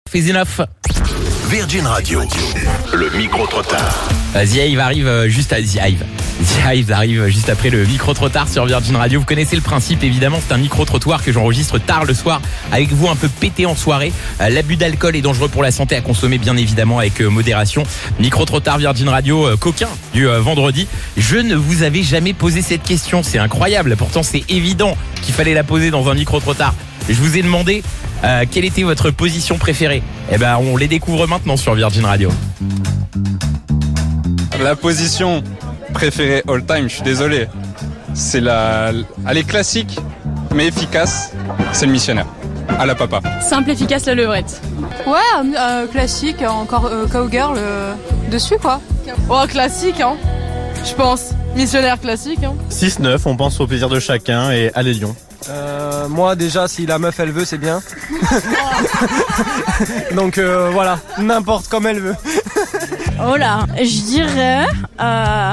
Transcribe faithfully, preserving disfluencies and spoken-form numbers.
Faisénoff. Virgin Radio, le micro-trottoir. The Hive arrive juste à The Hive. The Hive arrive juste après le micro-trottoir sur Virgin Radio. Vous connaissez le principe, évidemment, c'est un micro-trottoir que j'enregistre tard le soir avec vous, un peu pété en soirée. L'abus d'alcool est dangereux pour la santé, à consommer bien évidemment avec modération. Micro-trottoir Virgin Radio coquin du vendredi. Je ne vous avais jamais posé cette question, c'est incroyable. Pourtant c'est évident qu'il fallait la poser dans un micro-trottoir. Je vous ai demandé euh, quelle était votre position préférée. Eh ben on les découvre maintenant sur Virgin Radio. La position préférée all time, je suis désolé, c'est la, elle est classique mais efficace, c'est le missionnaire, à la papa. Simple, efficace, la levrette. Ouais, euh, classique, encore euh, cowgirl euh, dessus quoi. Oh, classique, hein, je pense. Missionnaire classique, hein. six neuf, on pense au plaisir de chacun et allez Lyon. Euh, moi déjà, si la meuf elle veut, c'est bien. Donc euh, voilà, n'importe comme elle veut. Oh là, je dirais... Euh...